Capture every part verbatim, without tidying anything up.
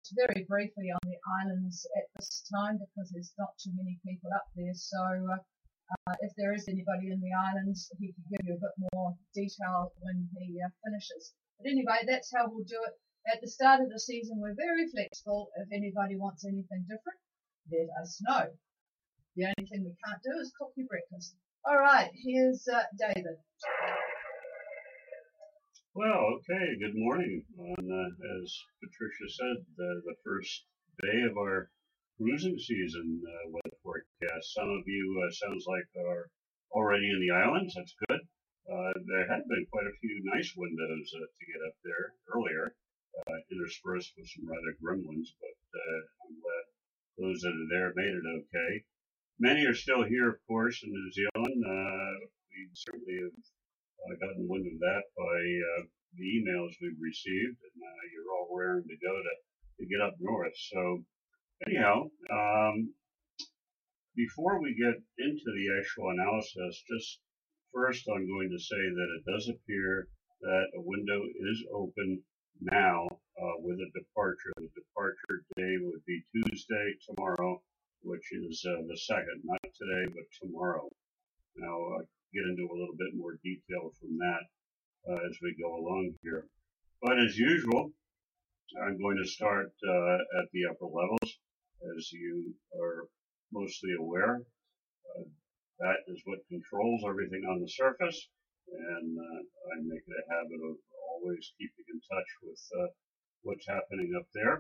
very briefly on the islands at this time because there's not too many people up there. So uh, uh, if there is anybody in the islands, he can give you a bit more detail when he uh, finishes. But anyway, that's how we'll do it. At the start of the season, we're very flexible. If anybody wants anything different, let us know. The only thing we can't do is cook your breakfast. All right, here's uh, David. Well, okay, good morning. On, uh, as Patricia said, uh, the first day of our cruising season uh, weather forecast. Some of you, uh, sounds like, are already in the islands. That's good. Uh, there had been quite a few nice windows uh, to get up there earlier, uh, interspersed with some rather grim ones, but uh, I'm glad those that are there made it okay. Many are still here, of course, in New Zealand. Uh, we certainly have uh, gotten wind of that by uh, the emails we've received, and uh, you're all raring to go to, to get up north. So anyhow, um, before we get into the actual analysis, just first I'm going to say that it does appear that a window is open now uh, with a departure. The departure day would be Tuesday, tomorrow, which is uh, the second, not today, but tomorrow. Now, I'll get into a little bit more detail from that uh, as we go along here. But as usual, I'm going to start uh, at the upper levels. As you are mostly aware, uh, that is what controls everything on the surface, and uh, I make it a habit of always keeping in touch with uh, what's happening up there.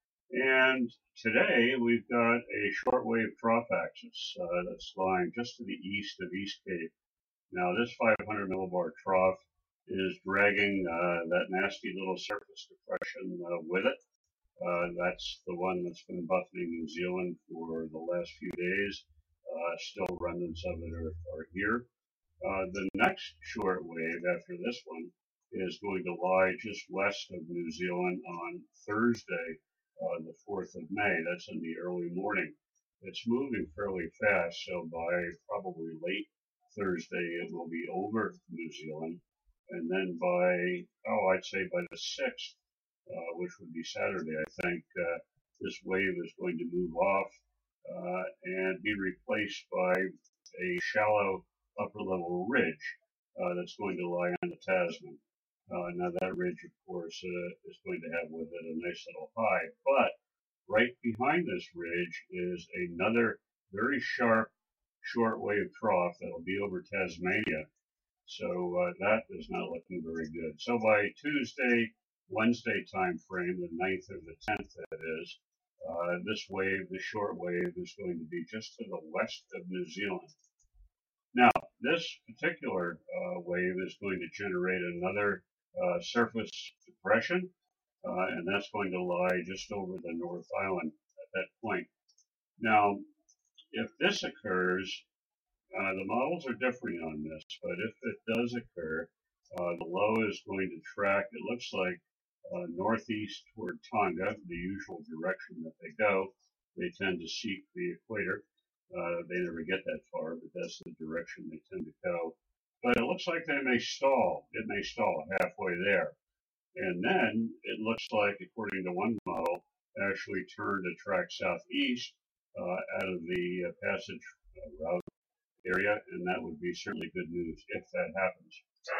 And today we've got a shortwave trough axis uh, that's lying just to the east of East Cape. Now this five hundred millibar trough is dragging uh, that nasty little surface depression uh, with it. Uh, that's the one that's been buffeting New Zealand for the last few days. Uh, still remnants of it are, are here. Uh, the next short wave after this one is going to lie just west of New Zealand on Thursday, uh, the fourth of May. That's in the early morning. It's moving fairly fast, so by probably late Thursday it will be over New Zealand. And then by, oh, I'd say by the sixth, uh, which would be Saturday, I think, uh, this wave is going to move off uh, and be replaced by a shallow upper level ridge uh, that's going to lie on the Tasman. Uh, now that ridge, of course, uh, is going to have with it a nice little high, but right behind this ridge is another very sharp shortwave trough that'll be over Tasmania. So uh, that is not looking very good. So by Tuesday, Wednesday time frame, the ninth or the tenth that is, uh, this wave, the short wave, is going to be just to the west of New Zealand. Now, this particular uh, wave is going to generate another uh, surface depression, uh, and that's going to lie just over the North Island at that point. Now, if this occurs, uh, the models are differing on this, but if it does occur, uh, the low is going to track, it looks like, uh, northeast toward Tonga, the usual direction that they go. They tend to seek the equator. Uh, they never get that far, but that's the direction they tend to go. But it looks like they may stall. It may stall halfway there. And then it looks like, according to one model, actually turn to track southeast uh, out of the uh, passage uh, route area, and that would be certainly good news if that happens.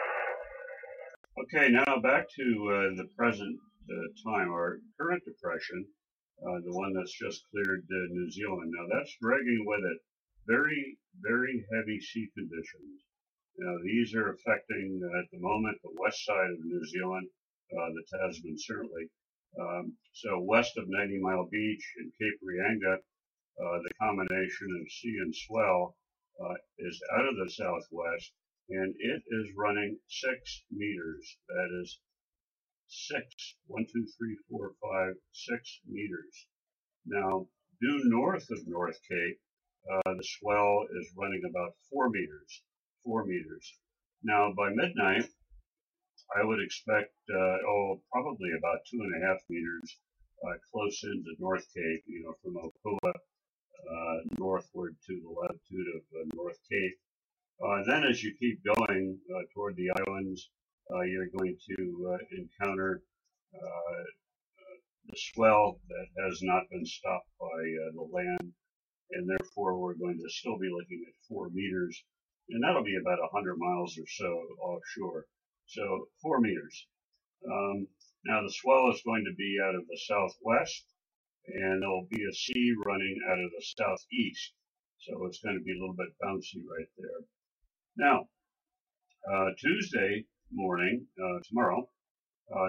Okay, now back to uh, the present uh, time. Our current depression, uh, the one that's just cleared uh, New Zealand, now that's dragging with it very, very heavy sea conditions. Now these are affecting, uh, at the moment, the west side of New Zealand, uh, the Tasman certainly. Um, so west of ninety mile Beach and Cape Reinga, uh, the combination of sea and swell uh, is out of the southwest, and it is running six meters. That is six, one, two, three, four, five, six meters. Now, due north of North Cape, uh, the swell is running about four meters, four meters. Now, by midnight, I would expect, uh, oh, probably about two and a half meters uh, close into North Cape, you know, from Opua uh, northward to the latitude of uh, North Cape. Uh, then as you keep going uh, toward the islands, uh, you're going to uh, encounter uh, the swell that has not been stopped by uh, the land, and therefore we're going to still be looking at four meters, and that'll be about one hundred miles or so offshore. So four meters. Um, now the swell is going to be out of the southwest, and there'll be a sea running out of the southeast. So it's going to be a little bit bouncy right there. Now, uh, Tuesday morning, uh, tomorrow, uh,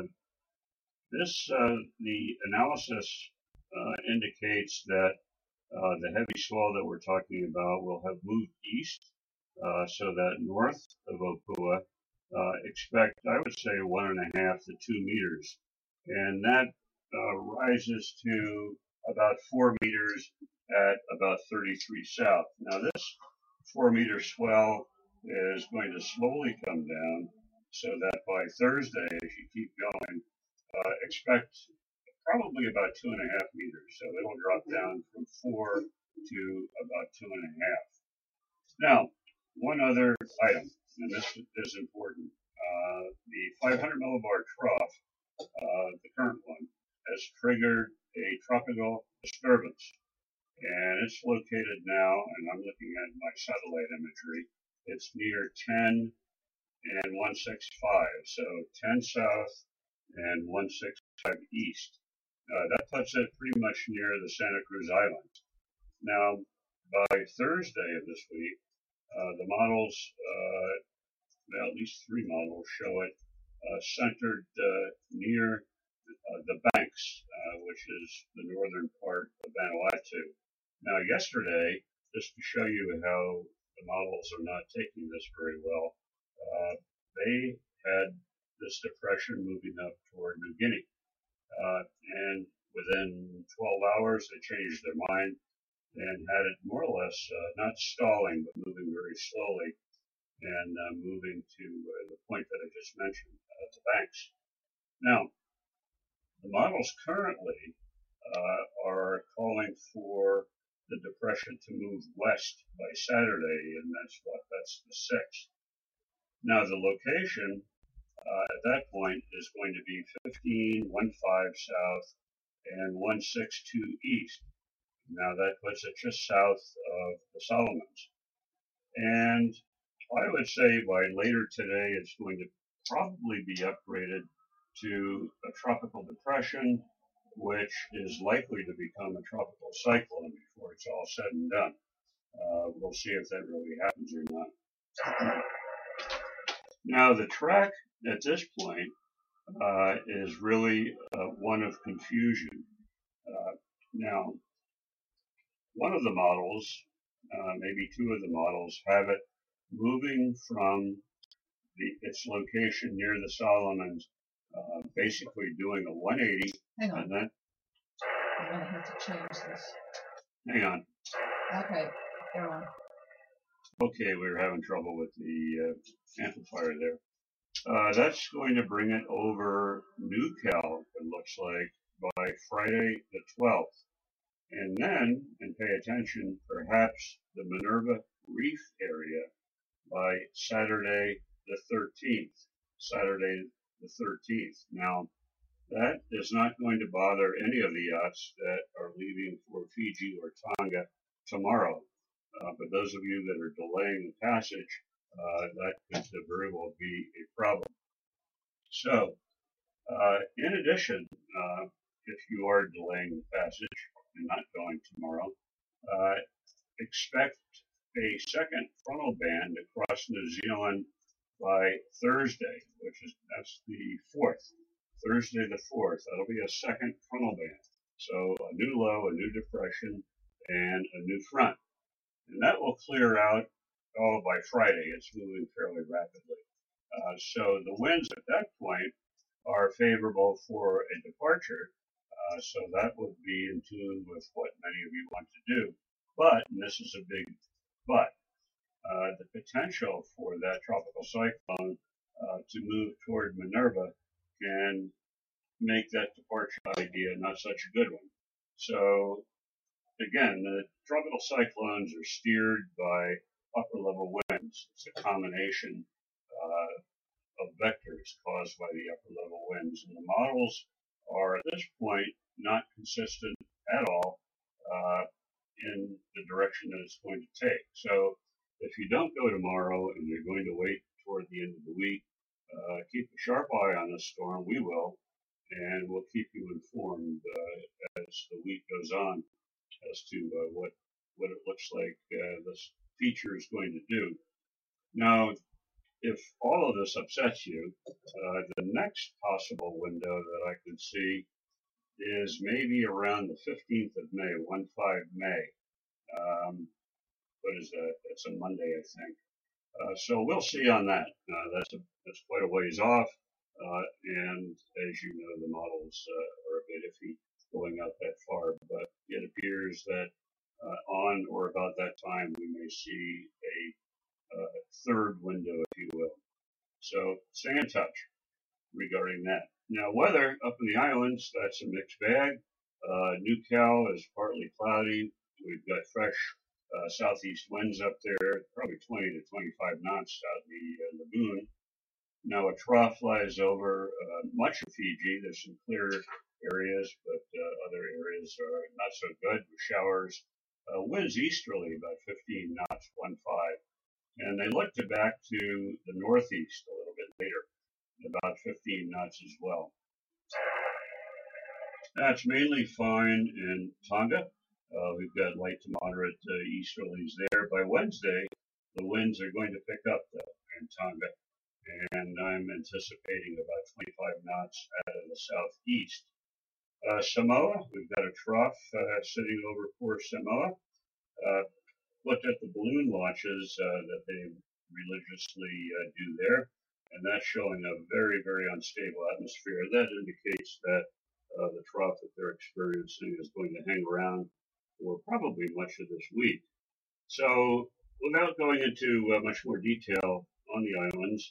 this uh, the analysis uh, indicates that uh, the heavy swell that we're talking about will have moved east, uh, so that north of Opua, uh, expect, I would say, one and a half to two meters, and that uh, rises to about four meters at about thirty-three south. Now this four meter swell is going to slowly come down, so that by Thursday, as you keep going, uh, expect probably about two and a half meters. So it'll drop down from four to about two and a half. Now, one other item, and this is important. Uh, the five hundred millibar trough, uh, the current one, has triggered a tropical disturbance. And it's located now, and I'm looking at my satellite imagery, it's near ten and one sixty-five. So ten south and one sixty-five east. Uh, that puts it pretty much near the Santa Cruz Islands. Now, by Thursday of this week, uh, the models, uh, well, at least three models show it uh, centered uh, near uh, the banks, uh, which is the northern part of Vanuatu. Now, yesterday, just to show you how the models are not taking this very well, uh, they had this depression moving up toward New Guinea. Uh, and within twelve hours, they changed their mind and had it more or less uh, not stalling, but moving very slowly and uh, moving to uh, the point that I just mentioned, uh, the banks. Now, the models currently uh, are calling for the depression to move west by Saturday, and that's what, that's the sixth. Now, the location Uh, at that point is going to be fifteen, one five south, and one six two east. Now that puts it just south of the Solomons. And I would say by later today it's going to probably be upgraded to a tropical depression, which is likely to become a tropical cyclone before it's all said and done. Uh, we'll see if that really happens or not. Now the track at this point uh, is really uh, one of confusion. Uh, now, one of the models, uh, maybe two of the models, have it moving from the, its location near the Solomons, uh, basically doing a one eighty. Hang on. And then, I'm going to have to change this. hang on. Okay, go on. Okay, we were having trouble with the uh, amplifier there. Uh, that's going to bring it over New Cal, it looks like, by Friday the twelfth. And then, and pay attention, perhaps the Minerva Reef area by Saturday the thirteenth. Saturday the thirteenth. Now, that is not going to bother any of the yachts that are leaving for Fiji or Tonga tomorrow. Uh, but those of you that are delaying the passage, Uh, that could very well be a problem. So, uh, in addition, uh, if you are delaying the passage and not going tomorrow, uh, expect a second frontal band across New Zealand by Thursday, which is, that's the fourth. Thursday the fourth, that'll be a second frontal band. So a new low, a new depression, and a new front. And that will clear out Oh, by Friday, it's moving fairly rapidly. Uh, so the winds at that point are favorable for a departure. Uh, so that would be in tune with what many of you want to do. But, and this is a big but, uh, the potential for that tropical cyclone uh, to move toward Minerva can make that departure idea not such a good one. So, again, the tropical cyclones are steered by upper level winds. It's a combination uh, of vectors caused by the upper level winds. And the models are at this point not consistent at all uh, in the direction that it's going to take. So if you don't go tomorrow and you're going to wait toward the end of the week, uh, keep a sharp eye on this storm. We will, and we'll keep you informed uh, as the week goes on as to uh, what what it looks like uh, this feature is going to do. Now, if all of this upsets you, uh, the next possible window that I could see is maybe around the fifteenth of May, one five May. Um, what is that? That's a Monday, I think. Uh, so we'll see on that. Uh, that's a, that's quite a ways off, uh, and as you know, the models uh, are a bit iffy going out that far. But it appears that uh, on or about that time, we may see a, a third window, if you will. So stay in touch regarding that. Now, weather up in the islands, that's a mixed bag. Uh, New Cal is partly cloudy. We've got fresh uh, southeast winds up there, probably twenty to twenty-five knots out of the uh, lagoon. Now, a trough lies over uh, much of Fiji. There's some clear areas, but uh, other areas are not so good with showers. Uh, winds easterly about fifteen knots, one five. And they look to back to the northeast a little bit later, about fifteen knots as well. That's mainly fine in Tonga. Uh, we've got light to moderate uh, easterlies there. By Wednesday, the winds are going to pick up though in Tonga, and I'm anticipating about twenty-five knots out of the southeast. Uh, Samoa, we've got a trough uh, sitting over poor Samoa. Uh, looked at the balloon launches uh, that they religiously uh, do there, and that's showing a very, very unstable atmosphere. That indicates that uh, the trough that they're experiencing is going to hang around for probably much of this week. So, without going into uh, much more detail on the islands,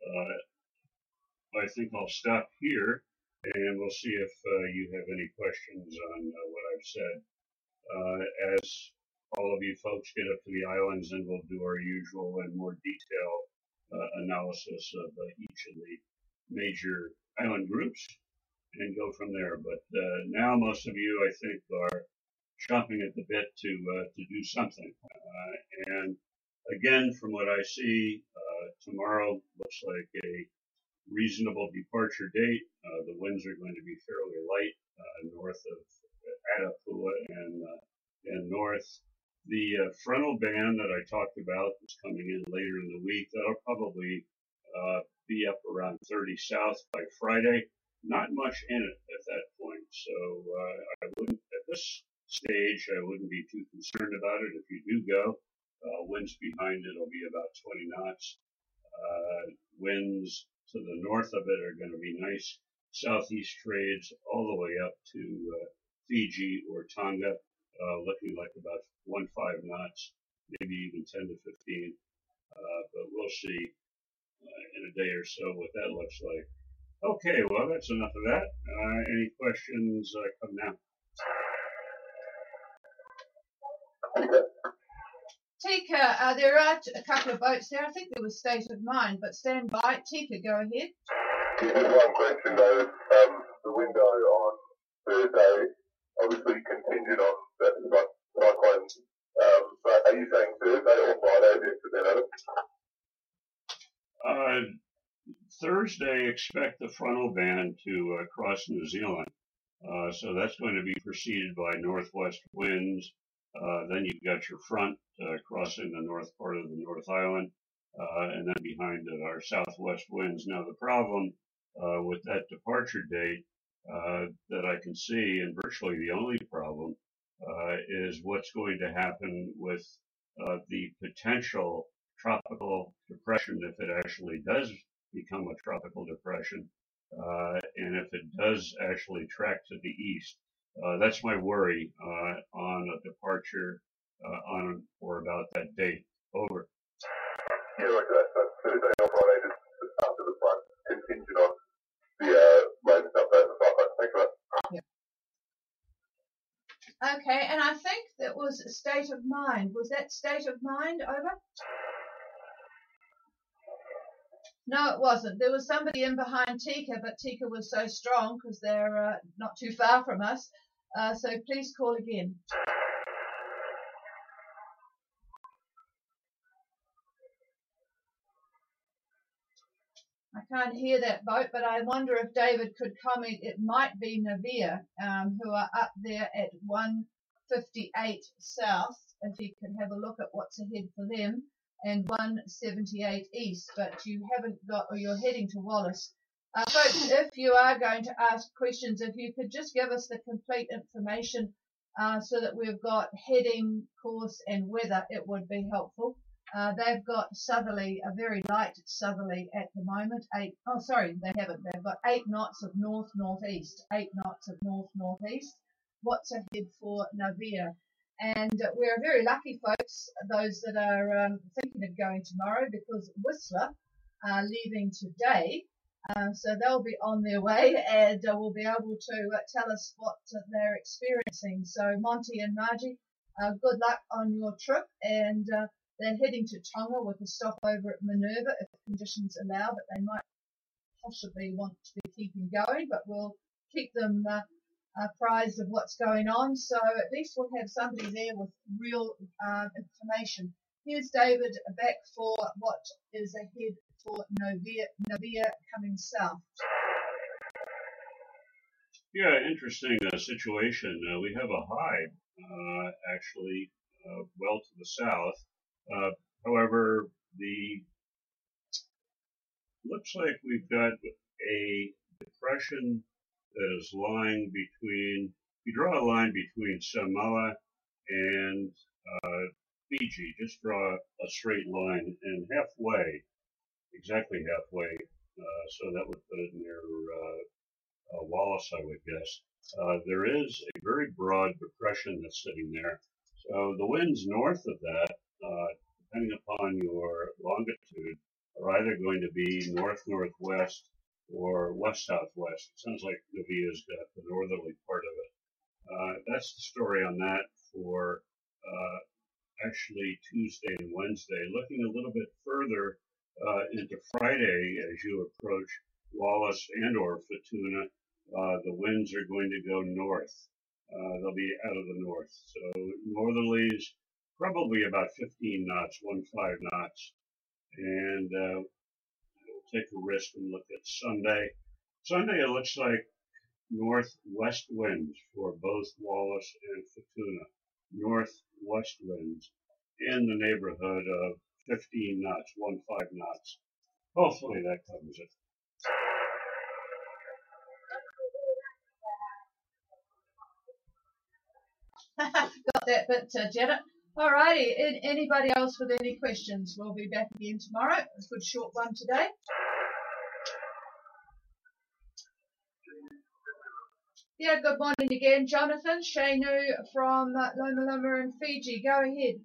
uh, I think I'll stop here, and we'll see if uh, you have any questions on uh, what I've said. Uh, as all of you folks get up to the islands, and we'll do our usual and more detailed uh, analysis of uh, each of the major island groups and go from there. But uh, now most of you, I think, are chomping at the bit to uh, to do something. Uh, and again, from what I see, uh, tomorrow looks like a reasonable departure date. Uh, the winds are going to be fairly light uh, north of Atapua and uh, and north. The uh, frontal band that I talked about is coming in later in the week. That'll probably uh, be up around thirty south by Friday. Not much in it at that point, so uh, I wouldn't, at this stage, I wouldn't be too concerned about it. If you do go, uh, winds behind it will be about twenty knots. Uh, winds to the north of it are going to be nice southeast trades all the way up to uh, Fiji or Tonga, uh, looking like about one five knots, maybe even ten to fifteen. Uh, but we'll see uh, in a day or so what that looks like. Okay, well, that's enough of that. Uh, any questions uh, come now? Tika, uh, there are a couple of boats there. I think there was State of Mind, but stand by. Tika, go ahead. Just one question though. Um, the window on Thursday, obviously contingent on that cyclone. Um, but are you saying Thursday or Friday? If Uh, Thursday, expect the frontal band to uh, cross New Zealand. Uh, so that's going to be preceded by northwest winds. Uh, then you've got your front uh, crossing the north part of the North Island, uh, and then behind it are southwest winds. Now the problem uh, with that departure date uh, that I can see, and virtually the only problem, uh, is what's going to happen with uh, the potential tropical depression if it actually does become a tropical depression, uh, and if it does actually track to the east. Uh, that's my worry uh, on a departure uh, on or about that date. Over. Yeah, like that. That's Thursday or Friday, just, just after the front, contingent on the uh, rain stuff there. Thanks for that. Yeah. Okay, and I think that was State of Mind. Was that State of Mind? Over. No, it wasn't. There was somebody in behind Tika, but Tika was so strong because they're uh, not too far from us. Uh, so please call again. I can't hear that boat, but I wonder if David could comment. It might be Navia, um, who are up there at one fifty-eight south, if you could have a look at what's ahead for them, and one seventy-eight east, but you haven't got, or you're heading to Wallace. Uh, folks, if you are going to ask questions, if you could just give us the complete information uh, so that we've got heading, course, and weather, it would be helpful. Uh, they've got southerly, a very light southerly at the moment. Eight, oh, sorry, they haven't. They've got eight knots of north-northeast. Eight knots of north-northeast. What's ahead for Navia? And uh, we're very lucky, folks, those that are um, thinking of going tomorrow, because Whistler are leaving today. Uh, so they'll be on their way and uh, will be able to uh, tell us what uh, they're experiencing. So Monty and Margie, uh, good luck on your trip, and uh, they're heading to Tonga with a stopover at Minerva if conditions allow, but they might possibly want to be keeping going, but we'll keep them uh, apprised of what's going on. So at least we'll have somebody there with real uh, information. Here's David back for what is ahead for Navia, Navia coming south. Yeah, interesting uh, situation. Uh, we have a high uh, actually uh, well to the south. Uh, however, the looks like we've got a depression that is lying between, you draw a line between Samoa and uh, Fiji, just draw a straight line, and halfway, exactly halfway, uh, so that would put it near uh, uh, Wallace, I would guess. Uh, there is a very broad depression that's sitting there. So the winds north of that, uh, depending upon your longitude, are either going to be north-northwest or west-southwest. It sounds like Navia's got the northerly part of it. Uh, that's the story on that for uh, actually Tuesday and Wednesday. Looking a little bit further uh, into Friday, as you approach Wallace and or Futuna, uh, the winds are going to go north. Uh, they'll be out of the north. So northerlies, probably about fifteen knots, one five knots. And uh, we'll take a risk and look at Sunday. Sunday, it looks like northwest winds for both Wallace and Futuna. Northwest winds in the neighborhood of fifteen knots, one five knots. Hopefully that covers it. Got that bit, uh, Janet. Alrighty, anybody else with any questions? We'll be back again tomorrow. It's a good short one today. Yeah, good morning again, Jonathan. Shainu from uh, Loma Loma in Fiji. Go ahead.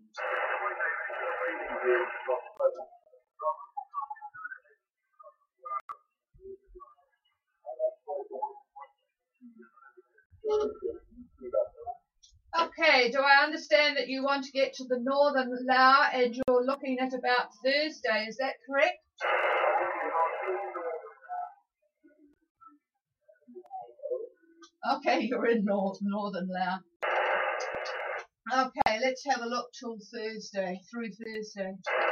Okay, do I understand that you want to get to the northern Lao and you're looking at about Thursday, is that correct? Okay, you're in north, northern Lao. Okay, let's have a look till Thursday, through Thursday.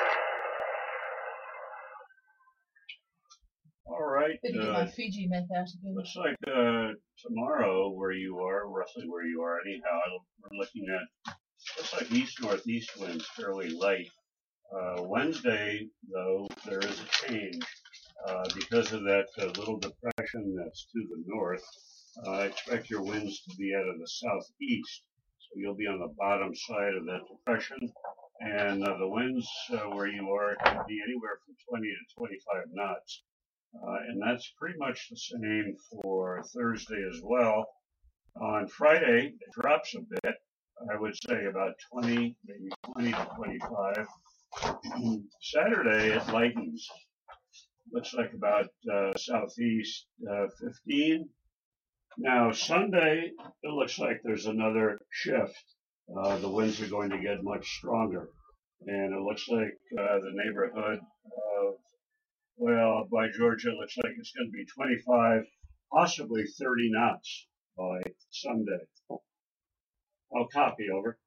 All right. Better get uh, my Fiji map out again. Looks like uh, tomorrow, where you are, roughly where you are anyhow, we're looking at, looks like east-northeast winds fairly light. Uh, Wednesday, though, there is a change. Uh, because of that uh, little depression that's to the north, uh, I expect your winds to be out of the southeast. So you'll be on the bottom side of that depression. And uh, the winds uh, where you are could be anywhere from twenty to twenty-five knots. Uh, and that's pretty much the same for Thursday as well. On Friday, it drops a bit. I would say about twenty, maybe twenty to twenty-five. Saturday, it lightens. Looks like about uh, southeast uh, fifteen. Now, Sunday, it looks like there's another shift. Uh, the winds are going to get much stronger. And it looks like uh, the neighborhood of Well, by Georgia, it looks like it's going to be twenty-five, possibly thirty knots by Sunday. I'll copy, over.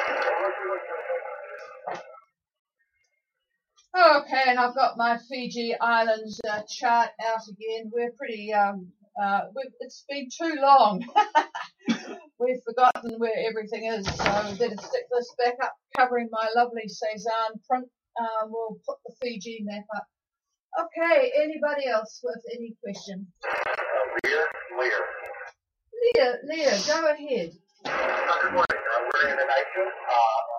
Okay, and I've got my Fiji Islands uh, chart out again. We're pretty, um, uh, we've, it's been too long. We've forgotten where everything is, so we better stick this back up, covering my lovely Cezanne print. Uh, we'll put the Fiji map up. Okay, anybody else with any questions? Uh, Leah, Leah. Leah, Leah, go ahead. Uh, good morning. Uh, we're in the night shift. Uh,